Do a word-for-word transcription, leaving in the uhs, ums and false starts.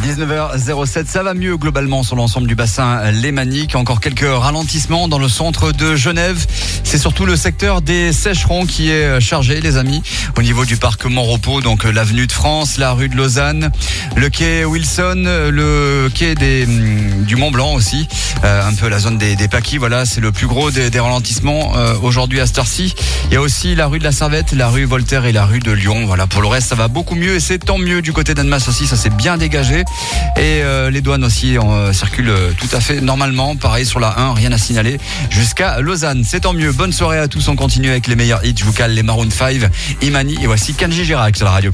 dix-neuf heures zéro sept, ça va mieux globalement sur l'ensemble du bassin lémanique. Encore quelques ralentissements dans le centre de Genève. C'est surtout le secteur des Sécherons qui est chargé, les amis, au niveau du parc Montrepos, donc l'avenue de France, la rue de Lausanne, le quai Wilson, le quai des, du Mont Blanc aussi, euh, un peu la zone des, des Paquis. Voilà, c'est le plus gros des, des ralentissements euh, aujourd'hui à cette heure-ci. Il y a aussi la rue de la Servette, la rue Voltaire et la rue de Lyon. Voilà, pour le reste, ça va beaucoup mieux et c'est tant mieux du côté d'Annemasse aussi, ça s'est bien dégagé. Et euh, les douanes aussi euh, circulent tout à fait normalement. Pareil sur la un, rien à signaler jusqu'à Lausanne. C'est tant mieux. Bonne soirée à tous. On continue avec les meilleurs hits. Je vous cale les Maroon cinq, Imani et voici Kenji Girac sur la radio.